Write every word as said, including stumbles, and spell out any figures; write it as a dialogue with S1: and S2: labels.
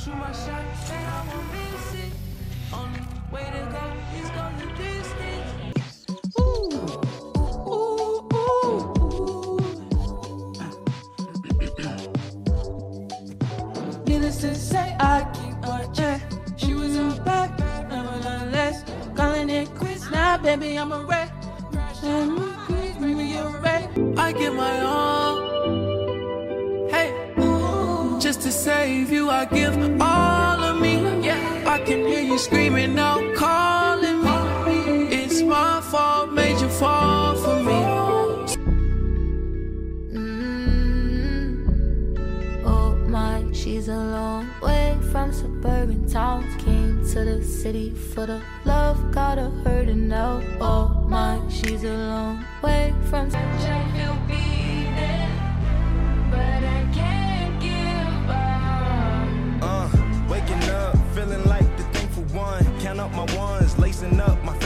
S1: shoot my shot, and I won't miss it. Only way to go is go the distance. Ooh, ooh, ooh, ooh. Needless to say, I keep on check. She was on back, never less. Calling it quits now, baby, I'm a wreck. I give my all, hey, just to save you, I give all of me. Yeah, I can hear you screaming out, calling me. It's my fault, made you fall for me.
S2: Mm-hmm. Oh my, she's a long way from suburban towns. Came to the city for the love, got her hurting now. Oh my, she's a long way from.
S3: You'll be there, but I can't give up.
S4: Uh, waking up, feeling like the thankful one. Count up my ones, lacing up my